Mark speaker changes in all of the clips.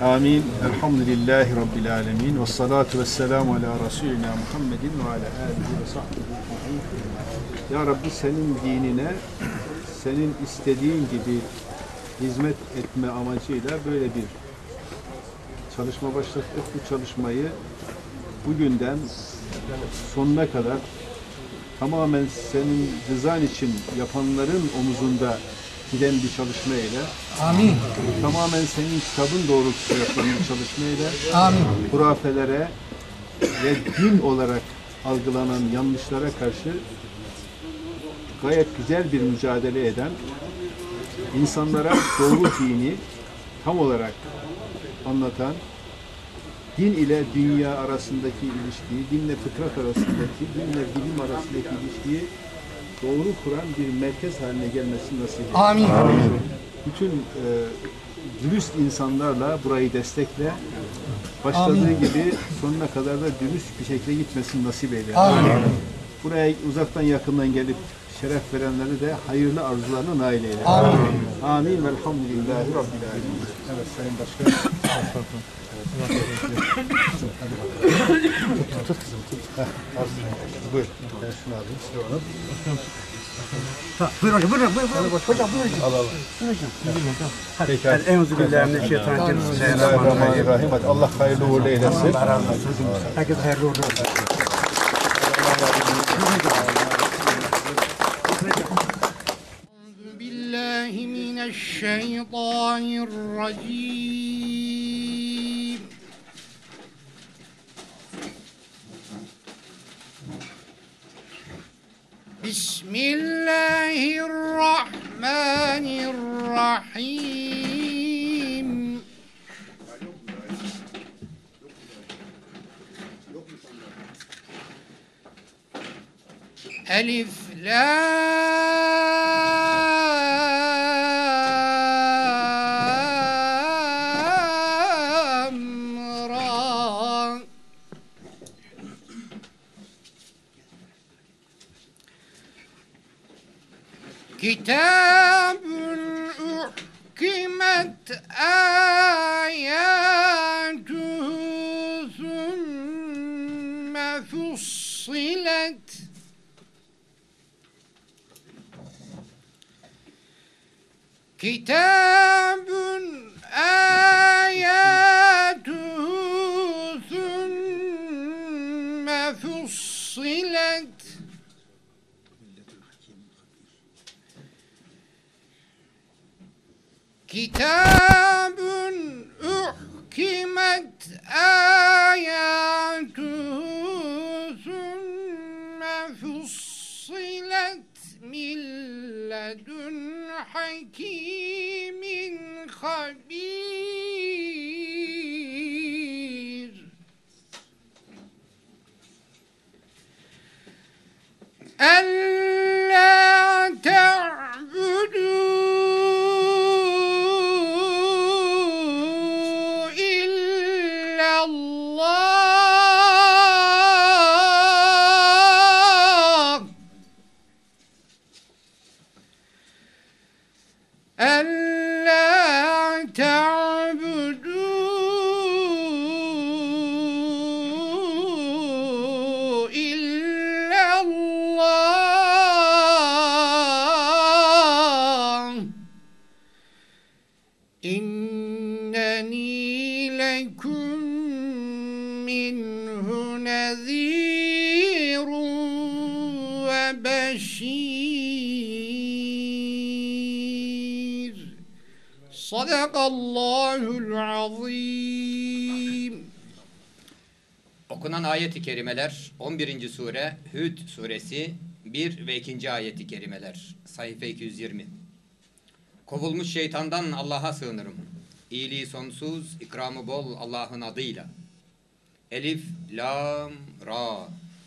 Speaker 1: Amin. Elhamdülillahi Rabbil alemin. Ve salatu ve selamu ala Resulina Muhammedin ve ala alihi ve sahbihi. Ya Rabbi, senin dinine, senin istediğin gibi hizmet etme amacıyla böyle bir çalışma başlattık. Bu çalışmayı bugünden sonuna kadar tamamen senin rızan için yapanların omuzunda giden bir çalışmayla,
Speaker 2: amin,
Speaker 1: tamamen senin kitabın doğrultusunda yapılan bir çalışmayla,
Speaker 2: amin,
Speaker 1: hurafelere ve din olarak algılanan yanlışlara karşı gayet güzel bir mücadele eden, insanlara doğru dini tam olarak anlatan, din ile dünya arasındaki ilişkiyi, dinle fıtrat arasındaki, dinle bilim arasındaki ilişkiyi doğru kuran bir merkez haline gelmesini nasip ediyor.
Speaker 2: amin.
Speaker 1: Bütün dürüst insanlarla burayı destekle, başladığı
Speaker 2: Amin.
Speaker 1: gibi sonuna kadar da dürüst bir şekilde gitmesini nasip eyle.
Speaker 2: Amin.
Speaker 1: Buraya uzaktan yakından gelip şeref verenleri de hayırlı arzularına nail eyle.
Speaker 2: Amin.
Speaker 1: Amin. Velhamdülillahi Rabbil alemin. Evet Sayın Başkan. Tut kızım, tut. Buyur. Ben şunu alayım. Size onu.
Speaker 2: Buyur hocam, buyur hocam.
Speaker 1: Al al. Peki.
Speaker 2: Euzubillahimineşşeytanirracim.
Speaker 1: Bismillahirrahmanirrahim. Hadi Allah hayırlı uğurlu eylesin.
Speaker 2: Herkese hayırlı uğurlu olsun.
Speaker 3: Euzubillahimineşşeytanirracim. Bismillahirrahmanirrahim. Elif lam ra. Kitabun uhkimet ayatuhu thumme fussilet. Kitabun ayatuhu thumme fussilet. Kitabun uhkimet ayatuhu thumme fussilet min ledun hakimin habir. Ella ta'budu illallah. Ella ta'budu illallah. İnneni lekum minhu nezirun ve beşir. Sadakallahul azim.
Speaker 4: Okunan ayet-i kerimeler 11. sure Hud suresi 1 ve 2. ayet-i kerimeler sayfa 220. Kovulmuş şeytandan Allah'a sığınırım. İyiliği sonsuz, ikramı bol Allah'ın adıyla. Elif, lam, ra.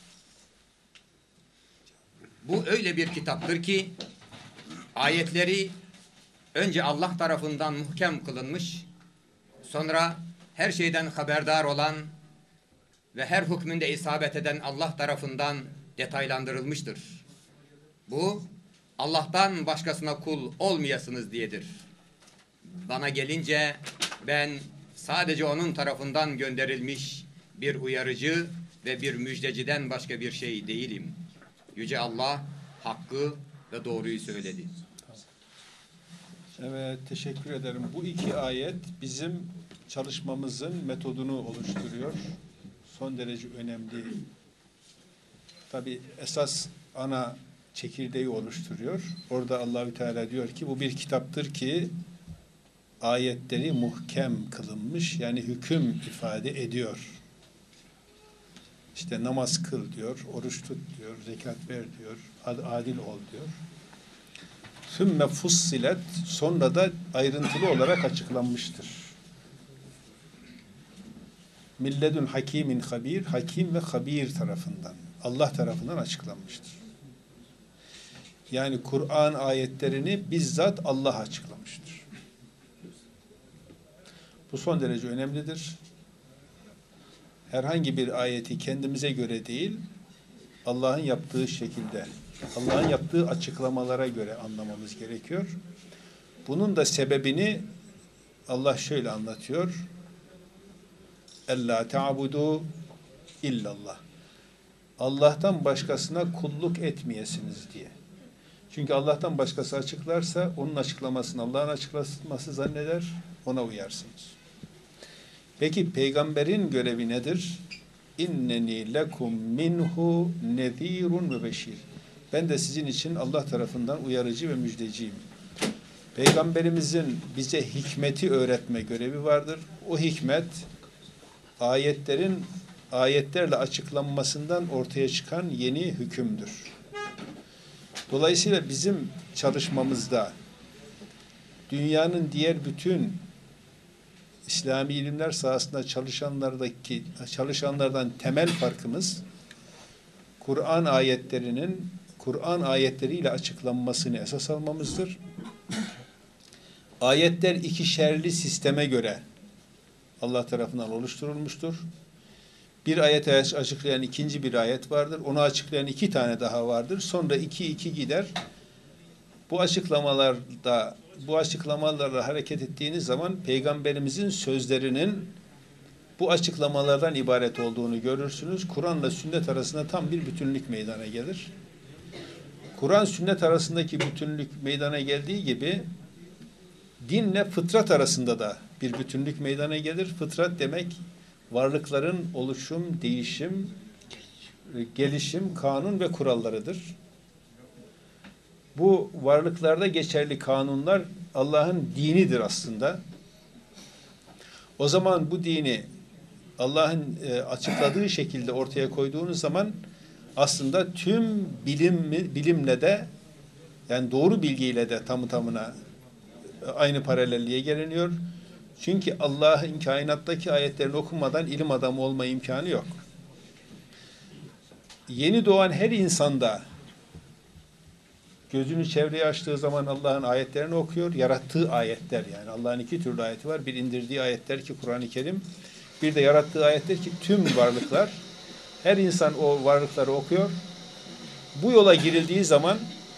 Speaker 4: Bu öyle bir kitaptır ki ayetleri önce Allah tarafından muhkem kılınmış, sonra her şeyden haberdar olan ve her hükmünde isabet eden Allah tarafından detaylandırılmıştır. Bu, Allah'tan başkasına kul olmayasınız diyedir. Bana gelince ben sadece onun tarafından gönderilmiş bir uyarıcı ve bir müjdeciden başka bir şey değilim. Yüce Allah hakkı ve doğruyu söyledi.
Speaker 1: Evet, teşekkür ederim. Bu iki ayet bizim çalışmamızın metodunu oluşturuyor. Son derece önemli. Tabii esas ana çekirdeği oluşturuyor. Orada Allahü Teala diyor ki bu bir kitaptır ki ayetleri muhkem kılınmış, yani hüküm ifade ediyor. İşte namaz kıl diyor, oruç tut diyor, zekat ver diyor, adil ol diyor. Sümme fussilet, sonra da ayrıntılı olarak açıklanmıştır. Milledun hakimin habir, hakim ve habir tarafından, Allah tarafından açıklanmıştır. Yani Kur'an ayetlerini bizzat Allah açıklamıştır. Bu son derece önemlidir. Herhangi bir ayeti kendimize göre değil, Allah'ın yaptığı şekilde, Allah'ın yaptığı açıklamalara göre anlamamız gerekiyor. Bunun da sebebini Allah şöyle anlatıyor. Ellâ te'abudu illallah. Allah'tan başkasına kulluk etmeyesiniz diye. Çünkü Allah'tan başkası açıklarsa onun açıklamasını Allah'ın açıklaması zanneder, ona uyarsınız. Peki peygamberin görevi nedir? İnneni lekum minhu nezirun ve beşir. Ben de sizin için Allah tarafından uyarıcı ve müjdeciyim. Peygamberimizin bize hikmeti öğretme görevi vardır. O hikmet ayetlerle açıklanmasından ortaya çıkan yeni hükümdür. Dolayısıyla bizim çalışmamızda dünyanın diğer bütün İslami ilimler sahasında çalışanlardan temel farkımız Kur'an ayetleriyle açıklanmasını esas almamızdır. Ayetler ikişerli sisteme göre Allah tarafından oluşturulmuştur. Bir ayet açıklayan ikinci bir ayet vardır. Onu açıklayan iki tane daha vardır. Sonra iki gider. Bu açıklamalarla hareket ettiğiniz zaman Peygamberimizin sözlerinin bu açıklamalardan ibaret olduğunu görürsünüz. Kur'an'la sünnet arasında tam bir bütünlük meydana gelir. Kur'an sünnet arasındaki bütünlük meydana geldiği gibi dinle fıtrat arasında da bir bütünlük meydana gelir. Fıtrat demek varlıkların oluşum, değişim, gelişim, kanun ve kurallarıdır. Bu varlıklarda geçerli kanunlar Allah'ın dinidir aslında. O zaman bu dini Allah'ın açıkladığı şekilde ortaya koyduğunuz zaman aslında tüm bilimle de, yani doğru bilgiyle de tamına aynı paralelliğe geliniyor. Çünkü Allah'ın kainattaki ayetlerini okumadan ilim adamı olma imkanı yok. Yeni doğan her insanda gözünü çevreye açtığı zaman Allah'ın ayetlerini okuyor. Yarattığı ayetler, yani Allah'ın iki türlü ayeti var. Bir indirdiği ayetler ki Kur'an-ı Kerim. Bir de yarattığı ayetler ki tüm varlıklar. Her insan o varlıkları okuyor. Bu yola girildiği zaman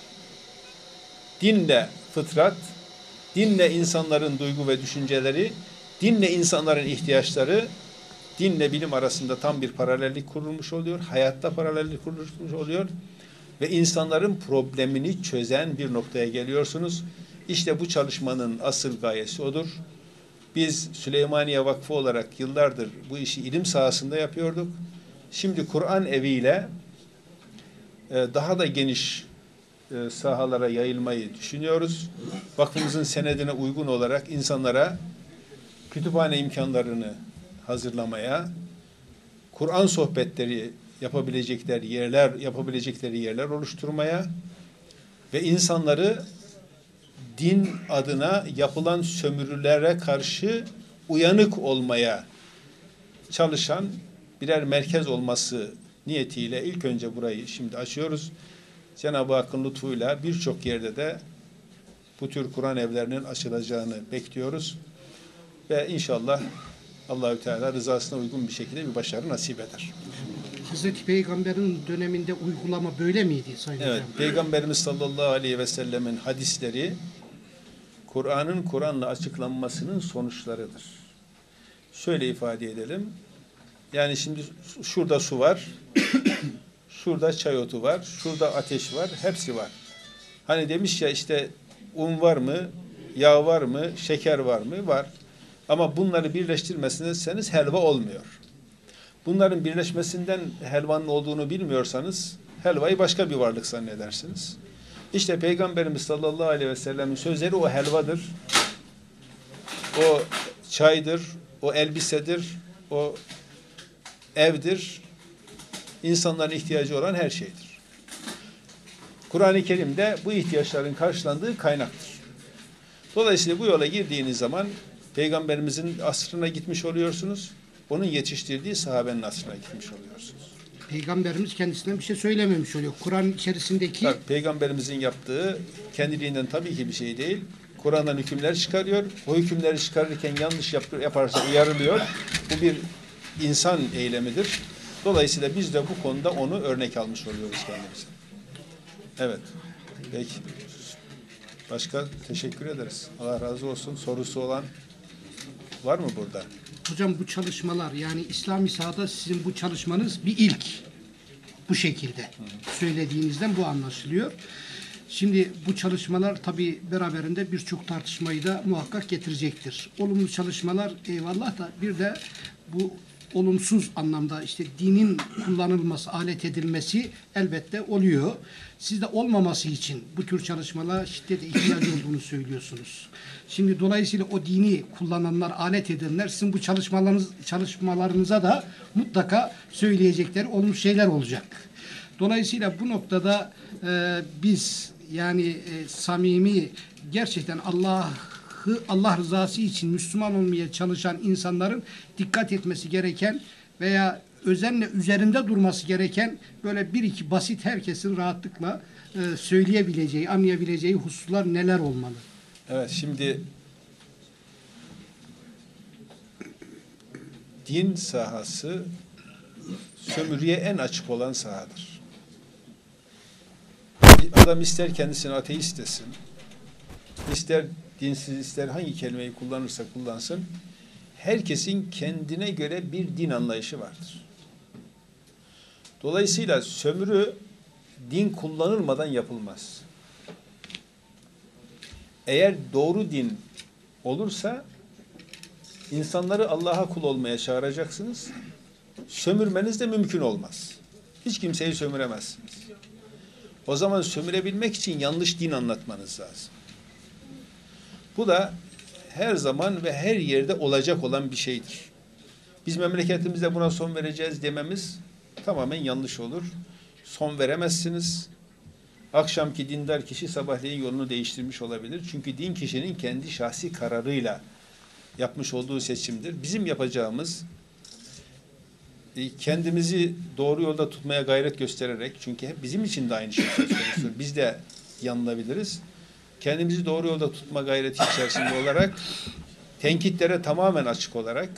Speaker 1: dinle fıtrat, dinle insanların duygu ve düşünceleri, dinle insanların ihtiyaçları, dinle bilim arasında tam bir paralellik kurulmuş oluyor. Hayatta paralellik kurulmuş oluyor. Ve insanların problemini çözen bir noktaya geliyorsunuz. İşte bu çalışmanın asıl gayesi odur. Biz Süleymaniye Vakfı olarak yıllardır bu işi ilim sahasında yapıyorduk. Şimdi Kur'an eviyle daha da geniş sahalara yayılmayı düşünüyoruz. Vakfımızın senedine uygun olarak insanlara kütüphane imkanlarını hazırlamaya, Kur'an sohbetleri yapabilecekleri yerler oluşturmaya ve insanları din adına yapılan sömürülere karşı uyanık olmaya çalışan birer merkez olması niyetiyle ilk önce burayı şimdi açıyoruz. Cenab-ı Hakk'ın lütfuyla birçok yerde de bu tür Kur'an evlerinin açılacağını bekliyoruz. Ve inşallah Allahü Teala rızasına uygun bir şekilde bir başarı nasip eder.
Speaker 5: Hazreti Peygamber'in döneminde uygulama böyle miydi Sayın
Speaker 1: Evet,
Speaker 5: Hocam?
Speaker 1: Peygamberimiz sallallahu aleyhi ve sellemin hadisleri Kur'an'la açıklanmasının sonuçlarıdır. şöyle ifade edelim. Yani şimdi şurada su var, şurada çay otu var, şurada ateş var, hepsi var. Hani demiş ya işte un var mı, yağ var mı, şeker var mı? Var. Ama bunları birleştirmezseniz helva olmuyor. Bunların birleşmesinden helvanın olduğunu bilmiyorsanız helvayı başka bir varlık zannedersiniz. İşte Peygamberimiz sallallahu aleyhi ve sellem'in sözleri o helvadır, o çaydır, o elbisedir, o evdir, insanların ihtiyacı olan her şeydir. Kur'an-ı Kerim'de bu ihtiyaçların karşılandığı kaynaktır. Dolayısıyla bu yola girdiğiniz zaman Peygamberimizin asrına gitmiş oluyorsunuz, onun yetiştirdiği sahabenin asrına gitmiş oluyorsunuz.
Speaker 5: Peygamberimiz kendisinden bir şey söylememiş oluyor. Kur'an içerisindeki
Speaker 1: Tabii, Peygamberimizin yaptığı kendiliğinden tabii ki bir şey değil. Kur'an'dan hükümler çıkarıyor. O hükümleri çıkarırken yanlış yaparsa uyarılıyor. Bu bir insan eylemidir. Dolayısıyla biz de bu konuda onu örnek almış oluyoruz kendimize. Evet. Peki. Başka teşekkür ederiz. Allah razı olsun. Sorusu olan var mı burada?
Speaker 5: hocam bu çalışmalar yani İslami sahada sizin bu çalışmanız bir ilk. Bu şekilde söylediğinizden bu anlaşılıyor. Şimdi bu çalışmalar tabii beraberinde birçok tartışmayı da muhakkak getirecektir. Olumlu çalışmalar eyvallah da bir de bu olumsuz anlamda işte dinin kullanılması, alet edilmesi elbette oluyor. Siz de olmaması için bu tür çalışmalara şiddetle ihtiyacı olduğunu söylüyorsunuz. Şimdi dolayısıyla o dini kullananlar, alet edenler sizin bu çalışmalarınıza da mutlaka söyleyecekleri olumlu şeyler olacak. Dolayısıyla bu noktada biz yani samimi gerçekten Allah rızası için Müslüman olmaya çalışan insanların dikkat etmesi gereken veya özenle üzerinde durması gereken böyle bir iki basit herkesin rahatlıkla söyleyebileceği, anlayabileceği hususlar neler olmalı?
Speaker 1: Evet, şimdi din sahası sömürüye en açık olan sahadır. Adam ister kendisini ateist desin, ister dinsiz, ister hangi kelimeyi kullanırsa kullansın, herkesin kendine göre bir din anlayışı vardır. Dolayısıyla sömürü din kullanılmadan yapılmaz. Eğer doğru din olursa insanları Allah'a kul olmaya çağıracaksınız. Sömürmeniz de mümkün olmaz. Hiç kimseyi sömüremezsiniz. O zaman sömürebilmek için yanlış din anlatmanız lazım. Bu da her zaman ve her yerde olacak olan bir şeydir. Biz memleketimizde buna son vereceğiz dememiz tamamen yanlış olur. Son veremezsiniz. Akşamki dindar kişi sabahleyin yolunu değiştirmiş olabilir. Çünkü din kişinin kendi şahsi kararıyla yapmış olduğu seçimdir. Bizim yapacağımız kendimizi doğru yolda tutmaya gayret göstererek, çünkü hep bizim için de aynı şey söz konusudur. Biz de yanılabiliriz. Kendimizi doğru yolda tutma gayreti içerisinde olarak, tenkitlere tamamen açık olarak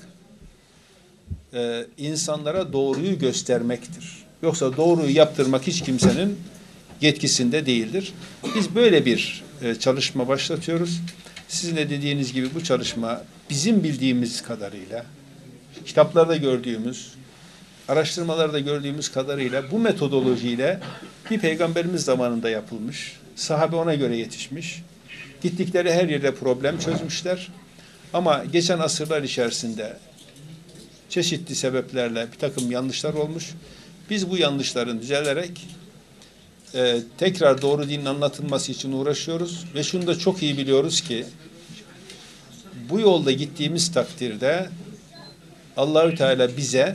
Speaker 1: insanlara doğruyu göstermektir. Yoksa doğruyu yaptırmak hiç kimsenin yetkisinde değildir. Biz böyle bir çalışma başlatıyoruz. Sizin de dediğiniz gibi bu çalışma bizim bildiğimiz kadarıyla, kitaplarda gördüğümüz, araştırmalarda gördüğümüz kadarıyla bu metodolojiyle bir peygamberimiz zamanında yapılmış. Sahabe ona göre yetişmiş. Gittikleri her yerde problem çözmüşler. Ama geçen asırlar içerisinde çeşitli sebeplerle bir takım yanlışlar olmuş. Biz bu yanlışların düzelerek tekrar doğru dinin anlatılması için uğraşıyoruz. Ve şunu da çok iyi biliyoruz ki bu yolda gittiğimiz takdirde Allahü Teala bize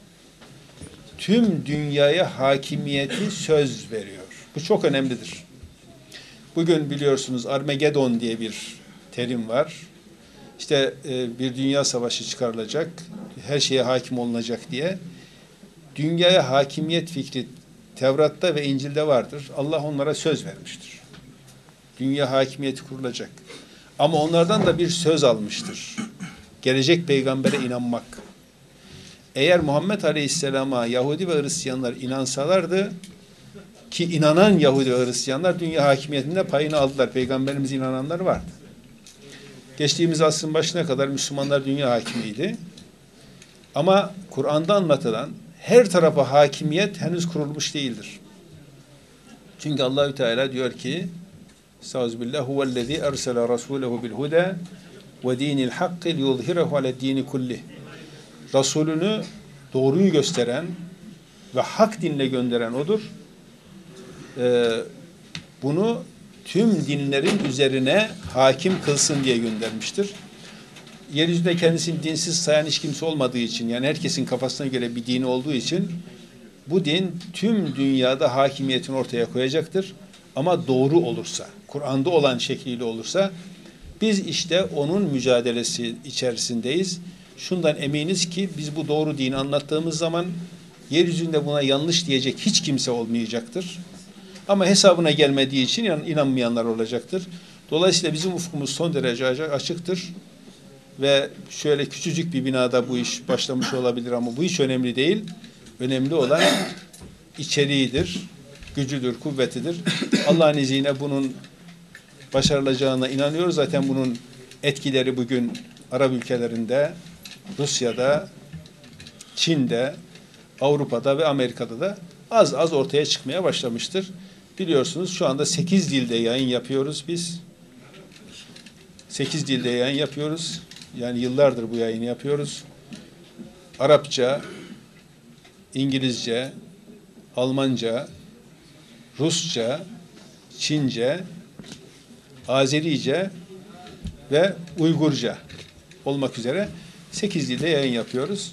Speaker 1: tüm dünyaya hakimiyeti söz veriyor. Bu çok önemlidir. Bugün biliyorsunuz Armagedon diye bir terim var. İşte bir dünya savaşı çıkarılacak, her şeye hakim olunacak diye. Dünyaya hakimiyet fikri Tevrat'ta ve İncil'de vardır. Allah onlara söz vermiştir. Dünya hakimiyeti kurulacak. Ama onlardan da bir söz almıştır. Gelecek peygambere inanmak. Eğer Muhammed Aleyhisselam'a Yahudi ve Hristiyanlar inansalardı, ki inanan Yahudi ve Hristiyanlar dünya hakimiyetinde payını aldılar. Peygamberimiz inananlar vardı. Geçtiğimiz asrın başına kadar Müslümanlar dünya hakimiydi. Ama Kur'an'da anlatılan her tarafa hakimiyet henüz kurulmuş değildir. Çünkü Allahü Teala diyor ki Estağfirullah huvellezî ersele rasûlehu bil huda ve dînil hakkı liyuzhirehu ale'd-dîni kullih. Resulünü doğruyu gösteren ve hak dinle gönderen odur. Bunu tüm dinlerin üzerine hakim kılsın diye göndermiştir. Yeryüzünde kendisini dinsiz sayan hiç kimse olmadığı için, yani herkesin kafasına göre bir dini olduğu için bu din tüm dünyada hakimiyetini ortaya koyacaktır. Ama doğru olursa, Kur'an'da olan şekliyle olursa, biz işte onun mücadelesi içerisindeyiz. Şundan eminiz ki biz bu doğru dini anlattığımız zaman yeryüzünde buna yanlış diyecek hiç kimse olmayacaktır. Ama hesabına gelmediği için inanmayanlar olacaktır. Dolayısıyla bizim ufkumuz son derece açıktır. Ve şöyle küçücük bir binada bu iş başlamış olabilir ama bu hiç önemli değil. Önemli olan içeriğidir, gücüdür, kuvvetidir. Allah'ın izniyle bunun başarılacağına inanıyoruz. Zaten bunun etkileri bugün Arap ülkelerinde, Rusya'da, Çin'de, Avrupa'da ve Amerika'da da az az ortaya çıkmaya başlamıştır. Biliyorsunuz şu anda 8 dilde yayın yapıyoruz biz. 8 dilde yayın yapıyoruz. Yani yıllardır bu yayını yapıyoruz. Arapça, İngilizce, Almanca, Rusça, Çince, Azerice ve Uygurca olmak üzere 8 dilde yayın yapıyoruz.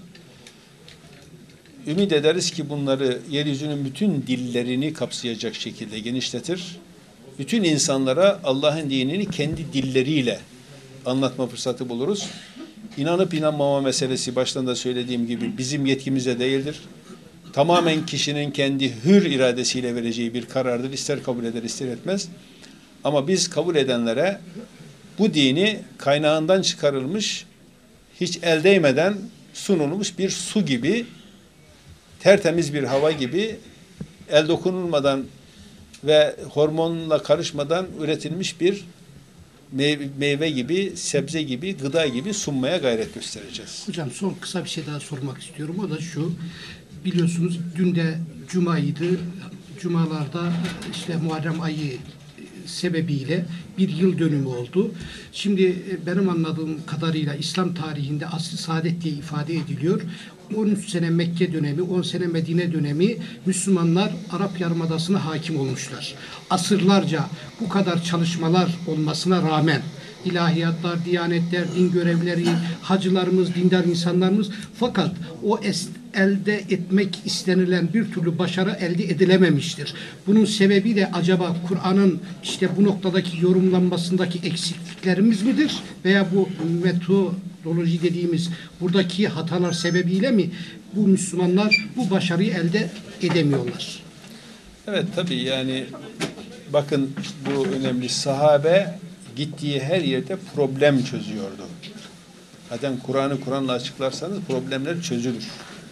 Speaker 1: Ümit ederiz ki bunları yeryüzünün bütün dillerini kapsayacak şekilde genişletir. Bütün insanlara Allah'ın dinini kendi dilleriyle anlatma fırsatı buluruz. İnanıp inanmama meselesi baştan da söylediğim gibi bizim yetkimizde değildir. Tamamen kişinin kendi hür iradesiyle vereceği bir karardır. İster kabul eder, ister etmez. Ama biz kabul edenlere bu dini kaynağından çıkarılmış, hiç el değmeden sunulmuş bir su gibi, tertemiz bir hava gibi, el dokunulmadan ve hormonla karışmadan üretilmiş bir meyve gibi, sebze gibi, gıda gibi sunmaya gayret göstereceğiz.
Speaker 5: Hocam son kısa bir şey daha sormak istiyorum. O da şu, biliyorsunuz dün de Cuma'ydı. Cumalarda işte Muharrem ayı sebebiyle bir yıl dönümü oldu. Şimdi benim anladığım kadarıyla İslam tarihinde asr-ı saadet diye ifade ediliyor. 13 sene Mekke dönemi, 10 sene Medine dönemi Müslümanlar Arap Yarımadası'na hakim olmuşlar. Asırlarca bu kadar çalışmalar olmasına rağmen ilahiyatlar, diyanetler, din görevlileri, hacılarımız, dindar insanlarımız, fakat o elde etmek istenilen bir türlü başarı elde edilememiştir. Bunun sebebi de acaba Kur'an'ın işte bu noktadaki yorumlanmasındaki eksikliklerimiz midir? Veya bu metodoloji dediğimiz buradaki hatalar sebebiyle mi bu Müslümanlar bu başarıyı elde edemiyorlar?
Speaker 1: Evet tabii, yani bakın bu önemli. Sahabe gittiği her yerde problem çözüyordu. Zaten Kur'an'la açıklarsanız problemler çözülür.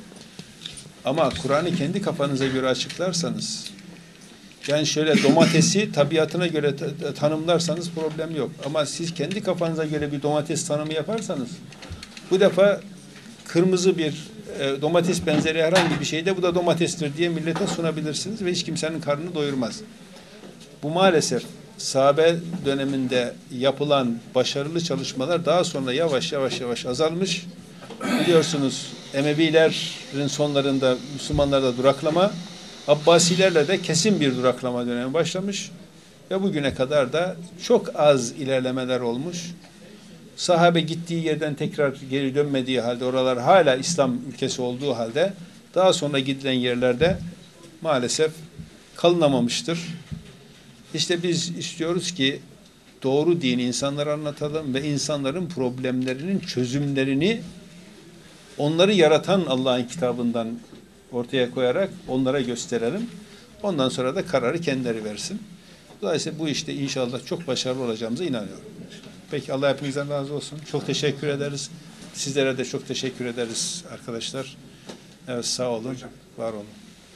Speaker 1: Ama Kur'an'ı kendi kafanıza göre açıklarsanız, yani şöyle domatesi tabiatına göre tanımlarsanız problem yok. Ama siz kendi kafanıza göre bir domates tanımı yaparsanız, bu defa kırmızı bir domates benzeri herhangi bir şeyde bu da domatestir diye millete sunabilirsiniz ve hiç kimsenin karnını doyurmaz. Bu maalesef sahabe döneminde yapılan başarılı çalışmalar daha sonra yavaş yavaş azalmış. Biliyorsunuz Emevilerin sonlarında Müslümanlarda duraklama, Abbasilerle de kesin bir duraklama dönemi başlamış ve bugüne kadar da çok az ilerlemeler olmuş. Sahabe gittiği yerden tekrar geri dönmediği halde, oralar hala İslam ülkesi olduğu halde daha sonra gidilen yerlerde maalesef kalınamamıştır. İşte biz istiyoruz ki doğru dini insanlara anlatalım ve insanların problemlerinin çözümlerini onları yaratan Allah'ın kitabından ortaya koyarak onlara gösterelim. Ondan sonra da kararı kendileri versin. Dolayısıyla bu işte inşallah çok başarılı olacağımıza inanıyorum. Peki, Allah hepinizden razı olsun. Çok teşekkür ederiz. Sizlere de çok teşekkür ederiz arkadaşlar. Evet, sağ olun, var olun.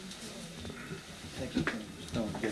Speaker 1: Tamam, gel.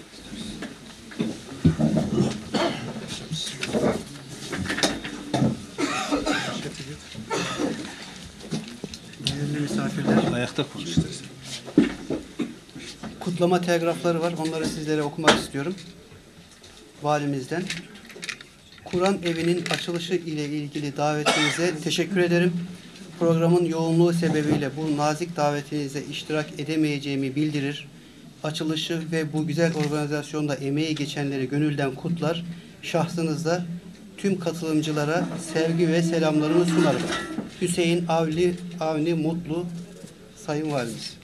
Speaker 2: Değerli
Speaker 5: misafirler.
Speaker 1: Ayakta konuş istersen.
Speaker 5: Kutlama telgrafları var. Onları sizlere okumak istiyorum. Valimizden. Kur'an evinin açılışı ile ilgili davetinize teşekkür ederim. Programın yoğunluğu sebebiyle bu nazik davetinize iştirak edemeyeceğimi bildirir. Açılışı ve bu güzel organizasyonda emeği geçenleri gönülden kutlar. Şahsınızda tüm katılımcılara sevgi ve selamlarımı sunarım. Hüseyin Avni Mutlu, Sayın Valimiz.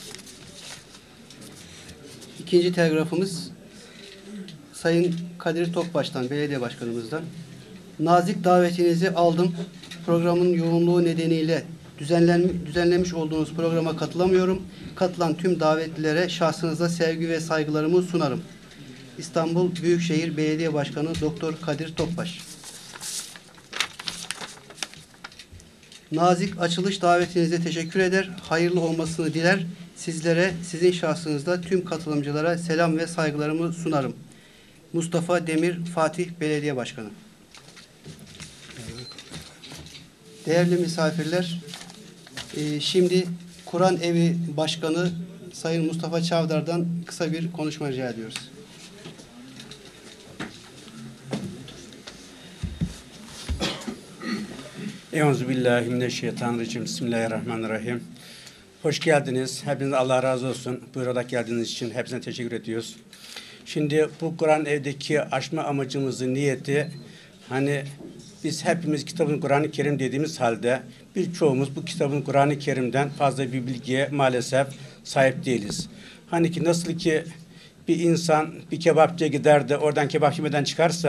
Speaker 5: İkinci telgrafımız Sayın Kadir Tokbaş'tan, belediye başkanımızdan. Nazik davetinizi aldım. Programın yoğunluğu nedeniyle düzenlemiş olduğunuz programa katılamıyorum. Katılan tüm davetlilere şahsınıza sevgi ve saygılarımı sunarım. İstanbul Büyükşehir Belediye Başkanı Doktor Kadir Tokbaş. Nazik açılış davetinize teşekkür eder. Hayırlı olmasını diler. Sizlere, sizin şahsınızda tüm katılımcılara selam ve saygılarımı sunarım. Mustafa Demir Fatih Belediye Başkanı. Değerli misafirler, şimdi Kur'an Evi Başkanı Sayın Mustafa Çavdar'dan kısa bir konuşma rica ediyoruz.
Speaker 2: Euzubillahimineşşeytanirracim. Bismillahirrahmanirrahim. Hoş geldiniz. Hepinize Allah razı olsun. Buyurarak geldiğiniz için hepsine teşekkür ediyoruz. Şimdi bu Kur'an evdeki açma amacımızın niyeti, hani biz hepimiz kitabın Kur'an-ı Kerim dediğimiz halde birçoğumuz bu kitabın Kur'an-ı Kerim'den fazla bir bilgiye maalesef sahip değiliz. Hani ki nasıl ki bir insan bir kebapçıya gider de oradan kebap yemeden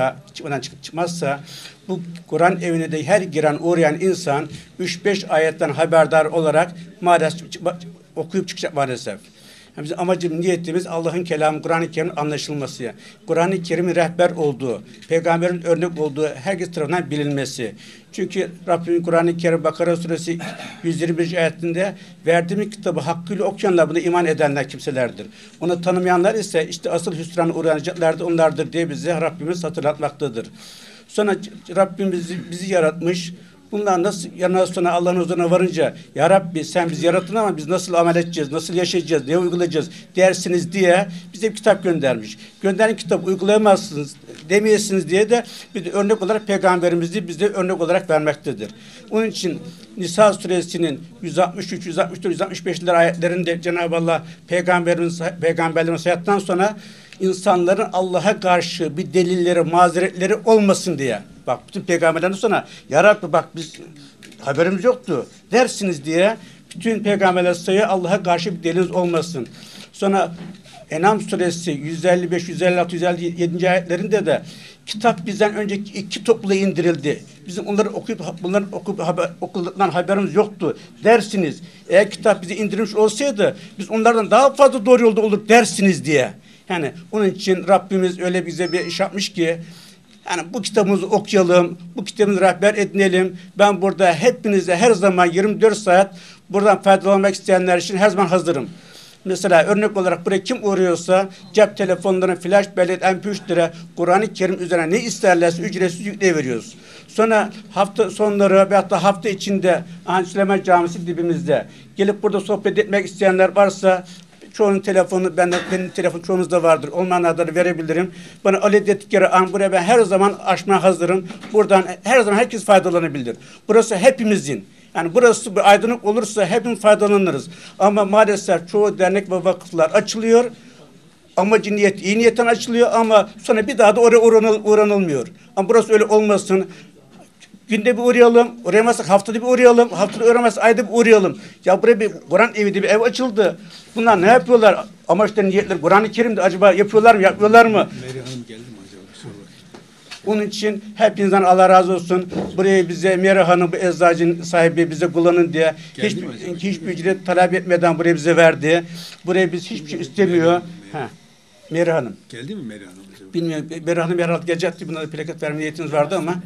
Speaker 2: çıkmazsa bu Kur'an evine de her giren uğrayan insan 3-5 ayetten haberdar olarak maalesef okuyup çıkacak maalesef. Yani bizim amacımız, niyetimiz Allah'ın kelamı, Kur'an-ı Kerim'in anlaşılması. Kur'an-ı Kerim'in rehber olduğu, peygamberin örnek olduğu herkes tarafından bilinmesi. Çünkü Rabbim Kur'an-ı Kerim Bakara suresi 121. ayetinde verdiğim kitabı hakkıyla okuyanlar, buna iman edenler kimselerdir. Onu tanımayanlar ise işte asıl hüsrana uğrayacaklar da onlardır diye bize Rabbimiz hatırlatmaktadır. Sonra Rabbim bizi yaratmış. Bunlar nasıl yanına sonra Allah'ın huzuruna varınca ya Rabbi sen bizi yarattın ama biz nasıl amel edeceğiz, nasıl yaşayacağız, ne uygulayacağız dersiniz diye bize bir kitap göndermiş. Gönderen kitap uygulayamazsınız demeyesiniz diye de bir de örnek olarak peygamberimizi bize örnek olarak vermektedir. Onun için Nisa suresinin 163, 164, 165 ayetlerinde Cenab-ı Allah peygamberlerimiz hayattan sonra insanların Allah'a karşı bir delilleri, mazeretleri olmasın diye. Bak bütün peygamberlerden sonra ya Rabbi bak biz haberimiz yoktu dersiniz diye bütün peygamberler sayı Allah'a karşı bir deliliniz olmasın. Sonra En'am suresi 155, 156, 157. ayetlerinde de kitap bizden önceki iki topluluğa indirildi. Bizim onları bunların okuduklarından haberimiz yoktu dersiniz. Eğer kitap bize indirilmiş olsaydı biz onlardan daha fazla doğru yolda olur dersiniz diye. Yani onun için Rabbimiz öyle bize bir iş yapmış ki yani bu kitabımızı okuyalım, bu kitabımızı rehber edinelim. Ben burada hepinize her zaman 24 saat buradan faydalanmak isteyenler için her zaman hazırım. Mesela örnek olarak buraya kim uğruyorsa cep telefonlarına, flash bellek, MP3'lere Kur'an-ı Kerim üzerine ne isterlerse ücretsiz yükleyiveriyoruz. Sonra hafta sonları veyahut da hafta içinde Süleyman Camisi dibimizde gelip burada sohbet etmek isteyenler varsa çoğunun telefonu, benim telefon çoğunuzda vardır. Olmayanlara verebilirim. Bana Ali dedikleri an buraya ben her zaman açmaya hazırım. Buradan her zaman herkes faydalanabilir. Burası hepimizin. Yani burası bir aydınlık olursa hepimiz faydalanırız. Ama maalesef çoğu dernek ve vakıflar açılıyor. Amacı niyet, iyi niyetten açılıyor ama sonra bir daha da oraya uğranılmıyor. Ama burası öyle olmasın. Günde bir uğrayalım, uğrayamazsak haftada bir uğrayalım, haftada uğrayamazsak ayda bir uğrayalım. Ya buraya bir Kur'an evi diye bir ev açıldı. Bunlar ne yapıyorlar? Amaçları, niyetleri Kur'an-ı Kerim'de acaba yapıyorlar mı, yapmıyorlar mı?
Speaker 1: Meri Hanım geldi mi acaba?
Speaker 2: Onun için hepinizden Allah razı olsun. Buraya bize Meri Hanım, bu eczacının sahibi bize kullanın diye hiçbir ücret talep etmeden buraya bize verdi. Buraya biz hiçbir şey istemiyor. Meri Hanım.
Speaker 1: Geldi mi Meri Hanım acaba?
Speaker 2: Bilmiyorum. Meri Hanım herhalde gelecekti. Buna da plaket verme niyetiniz vardı ama.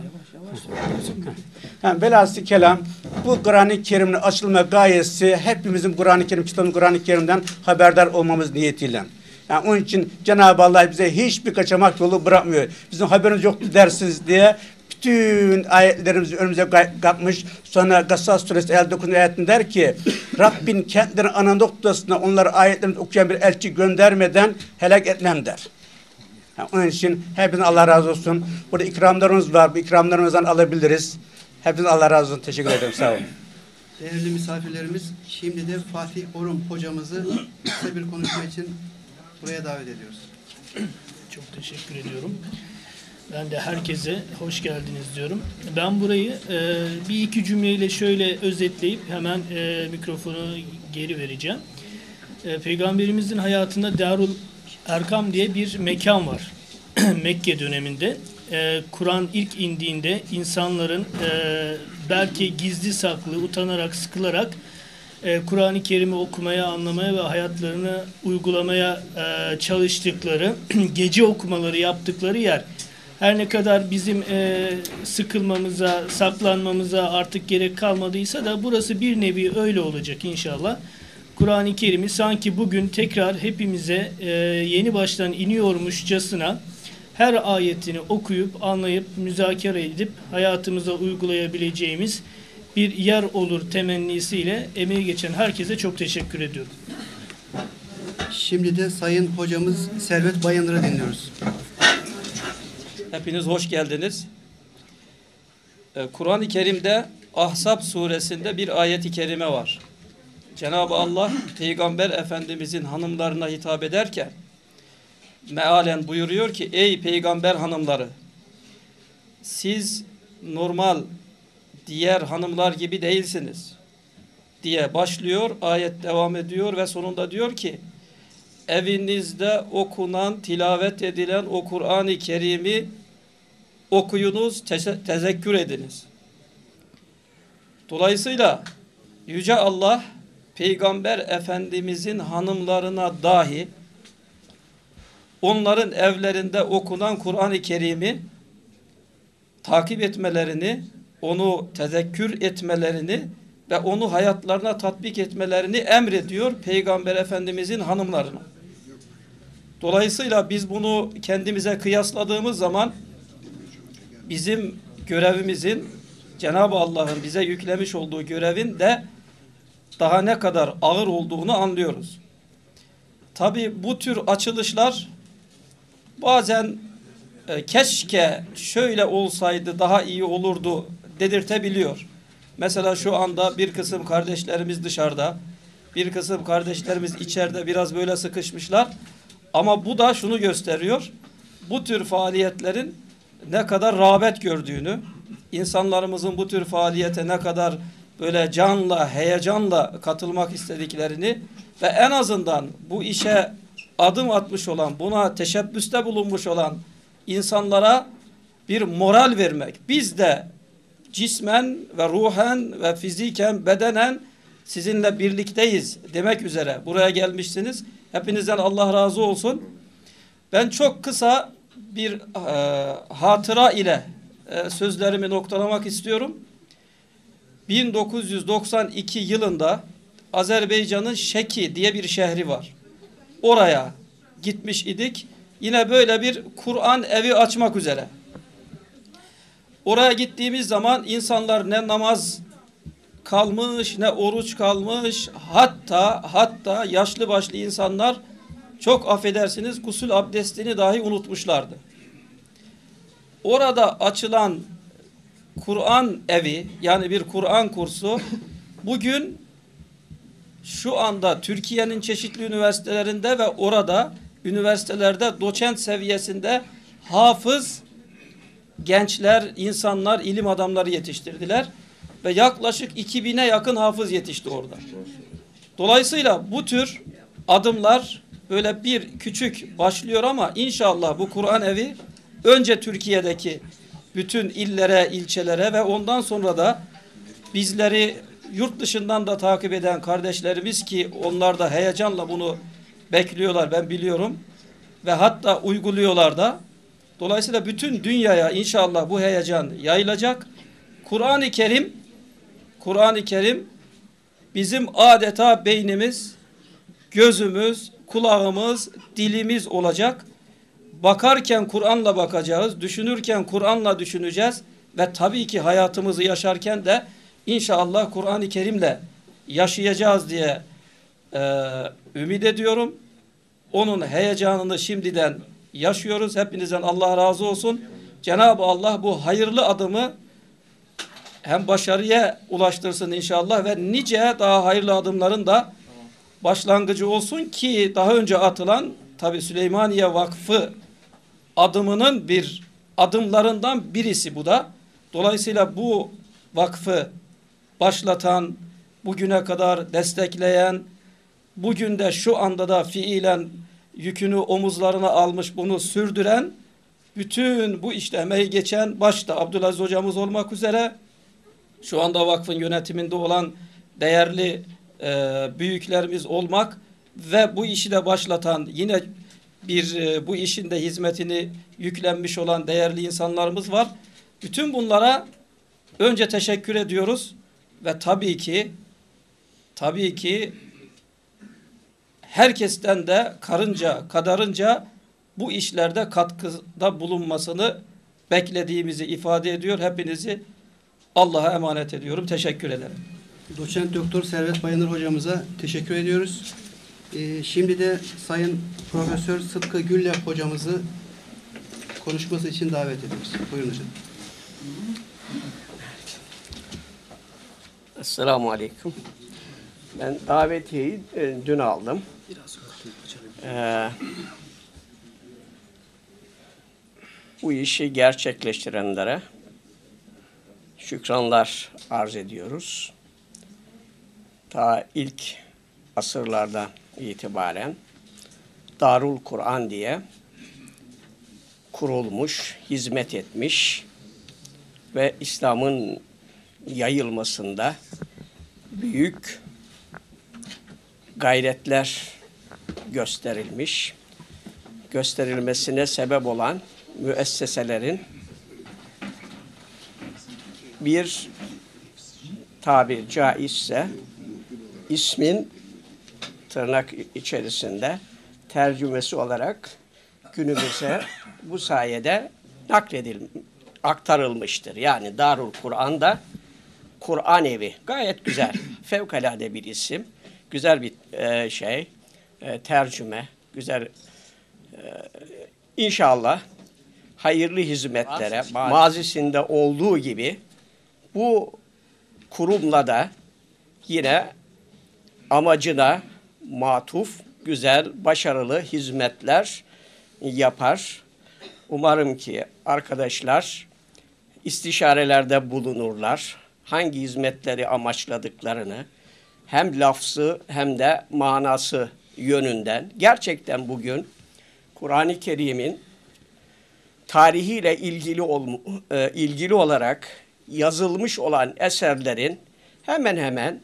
Speaker 2: Velhasıl kelam bu Kur'an-ı Kerim'in açılma gayesi hepimizin Kur'an-ı Kerim, kitabın Kur'an-ı Kerim'den haberdar olmamız niyetiyle. Yani onun için Cenab-ı Allah bize hiçbir kaçamak yolu bırakmıyor. Bizim haberimiz yoktu dersiniz diye bütün ayetlerimizi önümüze katmış. Sonra Gassas suresi 59. ayetinde der ki Rabbin kendilerinin ana noktasına onları ayetlerimizi okuyan bir elçi göndermeden helak etmem der. Yani onun için hepinizden Allah razı olsun. Burada ikramlarımız var. Bu ikramlarımızdan alabiliriz. Hepinizden Allah razı olsun. Teşekkür ederim. Sağ olun.
Speaker 6: Değerli misafirlerimiz, şimdi de Fatih Orum hocamızı kısa bir konuşma için buraya davet ediyoruz.
Speaker 7: Çok teşekkür ediyorum. Ben de herkese hoş geldiniz diyorum. Ben burayı bir iki cümleyle şöyle özetleyip hemen mikrofonu geri vereceğim. Peygamberimizin hayatında Darul Erkam diye bir mekan var. Mekke döneminde. Kur'an ilk indiğinde insanların belki gizli saklı, utanarak, sıkılarak Kur'an-ı Kerim'i okumaya, anlamaya ve hayatlarını uygulamaya çalıştıkları, gece okumaları yaptıkları yer. Her ne kadar bizim sıkılmamıza, saklanmamıza artık gerek kalmadıysa da burası bir nevi öyle olacak inşallah. Kur'an-ı Kerim'i sanki bugün tekrar hepimize yeni baştan iniyormuşçasına her ayetini okuyup, anlayıp, müzakere edip hayatımıza uygulayabileceğimiz bir yer olur temennisiyle emeği geçen herkese çok teşekkür ediyorum.
Speaker 6: Şimdi de Sayın Hocamız Servet Bayındır'ı dinliyoruz.
Speaker 8: Hepiniz hoş geldiniz. Kur'an-ı Kerim'de Ahzab suresinde bir ayet-i kerime var. Cenab-ı Allah Peygamber Efendimizin hanımlarına hitap ederken mealen buyuruyor ki ey peygamber hanımları siz normal diğer hanımlar gibi değilsiniz diye başlıyor. Ayet devam ediyor ve sonunda diyor ki evinizde okunan, tilavet edilen o Kur'an-ı Kerim'i okuyunuz, tezekkür ediniz. Dolayısıyla Yüce Allah Peygamber Efendimizin hanımlarına dahi onların evlerinde okunan Kur'an-ı Kerim'i takip etmelerini, onu tezekkür etmelerini ve onu hayatlarına tatbik etmelerini emrediyor Peygamber Efendimizin hanımlarına. Dolayısıyla biz bunu kendimize kıyasladığımız zaman bizim görevimizin, Cenab-ı Allah'ın bize yüklemiş olduğu görevin de daha ne kadar ağır olduğunu anlıyoruz. Tabi bu tür açılışlar bazen keşke şöyle olsaydı daha iyi olurdu dedirtebiliyor. Mesela şu anda bir kısım kardeşlerimiz dışarıda, bir kısım kardeşlerimiz içeride biraz böyle sıkışmışlar. Ama bu da şunu gösteriyor. Bu tür faaliyetlerin ne kadar rağbet gördüğünü, insanlarımızın bu tür faaliyete ne kadar böyle canla, heyecanla katılmak istediklerini ve en azından bu işe adım atmış olan, buna teşebbüste bulunmuş olan insanlara bir moral vermek. Biz de cismen ve ruhen ve fiziken, bedenen sizinle birlikteyiz demek üzere buraya gelmişsiniz. Hepinizden Allah razı olsun. Ben çok kısa bir hatıra ile sözlerimi noktalamak istiyorum. 1992 yılında Azerbaycan'ın Şeki diye bir şehri var. Oraya gitmiş idik. Yine böyle bir Kur'an evi açmak üzere. Oraya gittiğimiz zaman insanlar ne namaz kalmış, ne oruç kalmış, hatta yaşlı başlı insanlar çok affedersiniz gusül abdestini dahi unutmuşlardı. Orada açılan Kur'an evi, yani bir Kur'an kursu bugün şu anda Türkiye'nin çeşitli üniversitelerinde ve orada üniversitelerde doçent seviyesinde hafız gençler, insanlar, ilim adamları yetiştirdiler ve yaklaşık 2000'e yakın hafız yetişti orada. Dolayısıyla bu tür adımlar böyle bir küçük başlıyor ama inşallah bu Kur'an evi önce Türkiye'deki bütün illere, ilçelere ve ondan sonra da bizleri yurt dışından da takip eden kardeşlerimiz ki onlar da heyecanla bunu bekliyorlar, ben biliyorum ve hatta uyguluyorlar da. Dolayısıyla bütün dünyaya inşallah bu heyecan yayılacak. Kur'an-ı Kerim bizim adeta beynimiz, gözümüz, kulağımız, dilimiz olacak. Bakarken Kur'an'la bakacağız, düşünürken Kur'an'la düşüneceğiz ve tabii ki hayatımızı yaşarken de inşallah Kur'an-ı Kerim'le yaşayacağız diye ümit ediyorum. Onun heyecanını şimdiden yaşıyoruz. Hepinizden Allah razı olsun. Cenab-ı Allah bu hayırlı adımı hem başarıya ulaştırsın inşallah ve nice daha hayırlı adımların da başlangıcı olsun ki daha önce atılan tabi Süleymaniye Vakfı adımının bir adımlarından birisi bu da. Dolayısıyla bu vakfı başlatan, bugüne kadar destekleyen, bugün de şu anda da fiilen yükünü omuzlarına almış, bunu sürdüren, bütün bu işte emeği geçen, başta Abdülaziz hocamız olmak üzere şu anda vakfın yönetiminde olan değerli büyüklerimiz olmak ve bu işi de başlatan, yine bu işin de hizmetini yüklenmiş olan değerli insanlarımız var. Bütün bunlara önce teşekkür ediyoruz ve tabii ki herkesten de kadarınca bu işlerde katkıda bulunmasını beklediğimizi ifade ediyor. Hepinizi Allah'a emanet ediyorum. Teşekkür ederim.
Speaker 6: Doçent Doktor Servet Bayındır hocamıza teşekkür ediyoruz. Şimdi de Sayın Profesör Sıtkı Güller hocamızı konuşması için davet ediyoruz. Buyurun hocam.
Speaker 9: Esselamu Aleyküm. Ben davetiyeyi dün aldım. Bu işi gerçekleştirenlere şükranlar arz ediyoruz. Ta ilk asırlardan itibaren Darul Kur'an diye kurulmuş, hizmet etmiş ve İslam'ın yayılmasında büyük gayretler gösterilmesine sebep olan müesseselerin bir tabir caizse ismin tırnak içerisinde tercümesi olarak günümüze bu sayede aktarılmıştır. Yani Darul Kur'an'da Kur'an evi. Gayet güzel. Fevkalade bir isim. Güzel bir tercüme. Güzel. İnşallah hayırlı hizmetlere mazisinde olduğu gibi bu kurumla da yine amacına matuf, güzel, başarılı hizmetler yapar. Umarım ki arkadaşlar istişarelerde bulunurlar. Hangi hizmetleri amaçladıklarını hem lafzı hem de manası yönünden gerçekten bugün Kur'an-ı Kerim'in tarihiyle ilgili olarak yazılmış olan eserlerin hemen hemen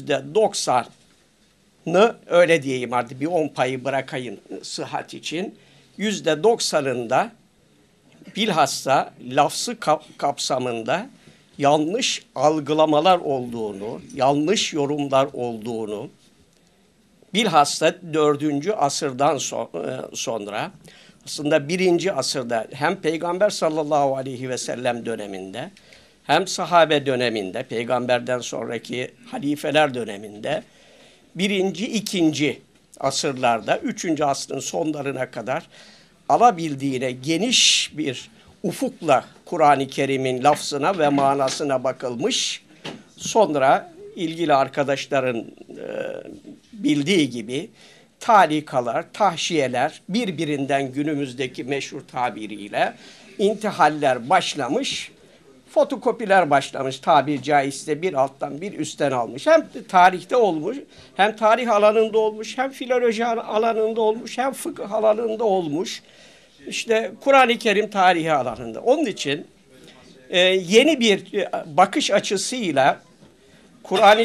Speaker 9: %90'ını öyle diyeyim artık bir 10 payı bırakayım sıhhat için %90'ında bilhassa lafzı kapsamında yanlış algılamalar olduğunu, yanlış yorumlar olduğunu bilhassa 4. asırdan sonra aslında 1. asırda hem Peygamber sallallahu aleyhi ve sellem döneminde hem sahabe döneminde, peygamberden sonraki halifeler döneminde 1. 2. asırlarda 3. asrın sonlarına kadar alabildiğine geniş bir ufukla Kur'an-ı Kerim'in lafzına ve manasına bakılmış. Sonra ilgili arkadaşların bildiği gibi talikalar, tahşiyeler birbirinden günümüzdeki meşhur tabiriyle intihaller başlamış, fotokopiler başlamış tabiri caizse bir alttan bir üstten almış. Hem tarihte olmuş, hem tarih alanında olmuş, hem filoloji alanında olmuş, hem fıkıh alanında olmuş. İşte Kur'an-ı Kerim tarihi alanında. Onun için yeni bir bakış açısıyla Kur'an-ı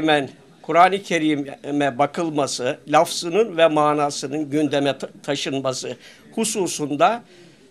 Speaker 9: Kerim'e bakılması, lafzının ve manasının gündeme taşınması hususunda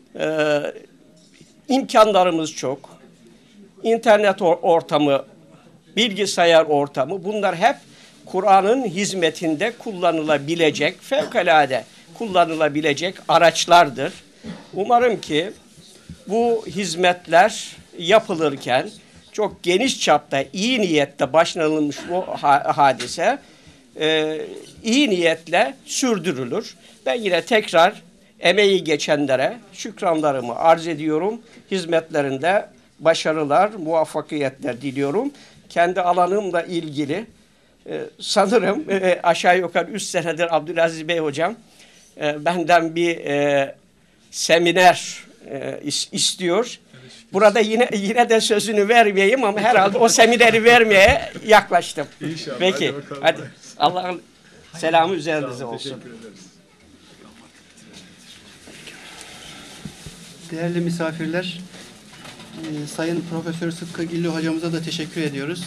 Speaker 9: imkanlarımız çok. İnternet ortamı, bilgisayar ortamı bunlar hep Kur'an'ın hizmetinde kullanılabilecek, fevkalade kullanılabilecek araçlardır. Umarım ki bu hizmetler yapılırken çok geniş çapta iyi niyetle başlanılmış bu hadise iyi niyetle sürdürülür. Ben yine tekrar emeği geçenlere şükranlarımı arz ediyorum. Hizmetlerinde başarılar, muvaffakiyetler diliyorum. Kendi alanımla ilgili sanırım aşağı yukarı 3 senedir Abdülaziz Bey hocam benden bir seminer istiyor. Burada yine de sözünü vermeyeyim ama herhalde o semineri vermeye yaklaştım.
Speaker 1: İnşallah.
Speaker 9: Peki. Hadi. Allah'ın selamı üzerinize olsun.
Speaker 1: Teşekkür ederiz.
Speaker 6: Değerli misafirler, Sayın Profesör Sıtkı Güllü hocamıza da teşekkür ediyoruz.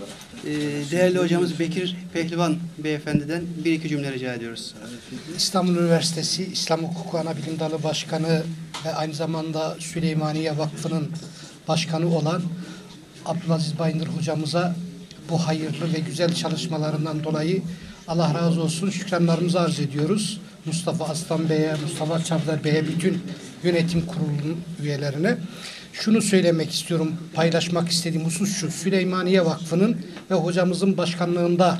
Speaker 6: Değerli hocamız Bekir Pehlivan beyefendiden bir iki cümle rica ediyoruz.
Speaker 5: İstanbul Üniversitesi İslam Hukuku Anabilim Dalı Başkanı ve aynı zamanda Süleymaniye Vakfı'nın başkanı olan Abdülaziz Bayındır hocamıza bu hayırlı ve güzel çalışmalarından dolayı Allah razı olsun şükranlarımızı arz ediyoruz. Mustafa Aslan Bey'e, Mustafa Çavdar Bey'e, bütün yönetim kurulunun üyelerine. Şunu söylemek istiyorum, paylaşmak istediğim husus şu: Süleymaniye Vakfı'nın ve hocamızın başkanlığında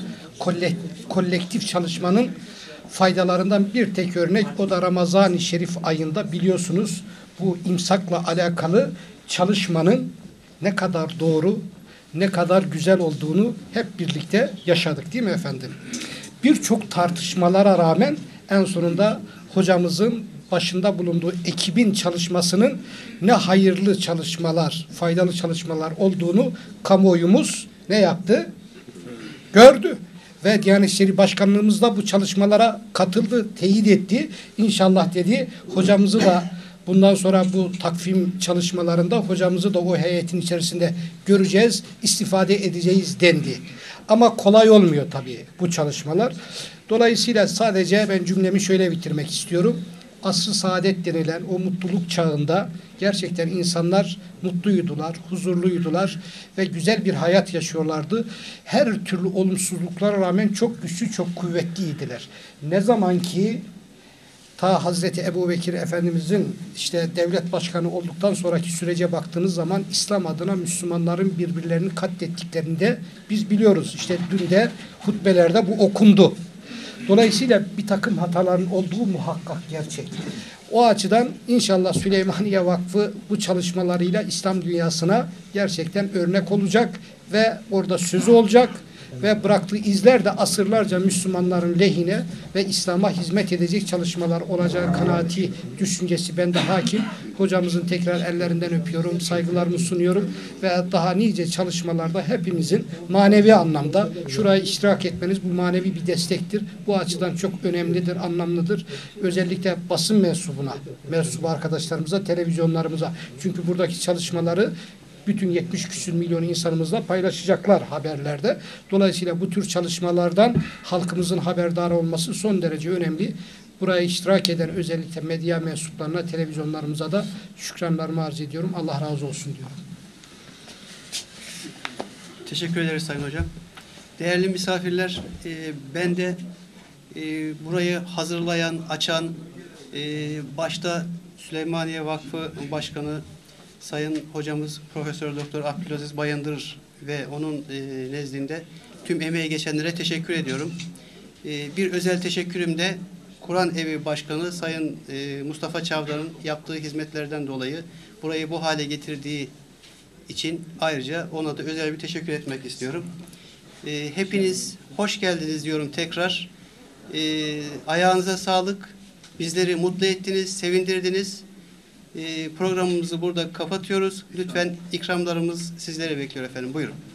Speaker 5: kolektif çalışmanın faydalarından bir tek örnek, o da Ramazan-ı Şerif ayında biliyorsunuz bu imsakla alakalı çalışmanın ne kadar doğru, ne kadar güzel olduğunu hep birlikte yaşadık, değil mi efendim? Birçok tartışmalara rağmen en sonunda hocamızın başında bulunduğu ekibin çalışmasının ne hayırlı çalışmalar, faydalı çalışmalar olduğunu kamuoyumuz ne yaptı? Gördü. Ve Diyanet İşleri Başkanlığımız da bu çalışmalara katıldı, teyit etti. İnşallah dedi, hocamızı da bundan sonra bu takvim çalışmalarında hocamızı da o heyetin içerisinde göreceğiz, istifade edeceğiz dendi. Ama kolay olmuyor tabii bu çalışmalar. Dolayısıyla sadece ben cümlemi şöyle bitirmek istiyorum. Asr-ı saadet denilen o mutluluk çağında gerçekten insanlar mutluydular, huzurluydular ve güzel bir hayat yaşıyorlardı. Her türlü olumsuzluklara rağmen çok güçlü, çok kuvvetliydiler. Ne zaman ki ta Hazreti Ebubekir Efendimizin işte devlet başkanı olduktan sonraki sürece baktığınız zaman İslam adına Müslümanların birbirlerini katlettiklerini de biz biliyoruz. İşte dün de hutbelerde bu okundu. Dolayısıyla bir takım hataların olduğu muhakkak gerçek. O açıdan inşallah Süleymaniye Vakfı bu çalışmalarıyla İslam dünyasına gerçekten örnek olacak ve orada sözü olacak ve bıraktığı izler de asırlarca Müslümanların lehine ve İslam'a hizmet edecek çalışmalar olacağı kanaati, düşüncesi bende hakim. Hocamızın tekrar ellerinden öpüyorum, saygılarımı sunuyorum ve daha nice çalışmalarda hepimizin manevi anlamda şuraya iştirak etmeniz bu manevi bir destektir. Bu açıdan çok önemlidir, anlamlıdır. Özellikle basın mensubu arkadaşlarımıza, televizyonlarımıza. Çünkü buradaki çalışmaları bütün 70 küsur milyon insanımızla paylaşacaklar haberlerde. Dolayısıyla bu tür çalışmalardan halkımızın haberdar olması son derece önemli. Buraya iştirak eden özellikle medya mensuplarına, televizyonlarımıza da şükranlarımı arz ediyorum. Allah razı olsun diyorum.
Speaker 6: Teşekkür ederiz Sayın Hocam. Değerli misafirler, ben de burayı hazırlayan, açan, başta Süleymaniye Vakfı Başkanı Sayın Hocamız Profesör Doktor Abdülaziz Bayındır ve onun nezdinde tüm emeği geçenlere teşekkür ediyorum. Bir özel teşekkürüm de Kur'an Evi Başkanı Sayın Mustafa Çavdar'ın yaptığı hizmetlerden dolayı burayı bu hale getirdiği için ayrıca ona da özel bir teşekkür etmek istiyorum. Hepiniz hoş geldiniz diyorum tekrar. Ayağınıza sağlık. Bizleri mutlu ettiniz, sevindirdiniz. Programımızı burada kapatıyoruz. Lütfen ikramlarımız sizlere bekliyor efendim. Buyurun.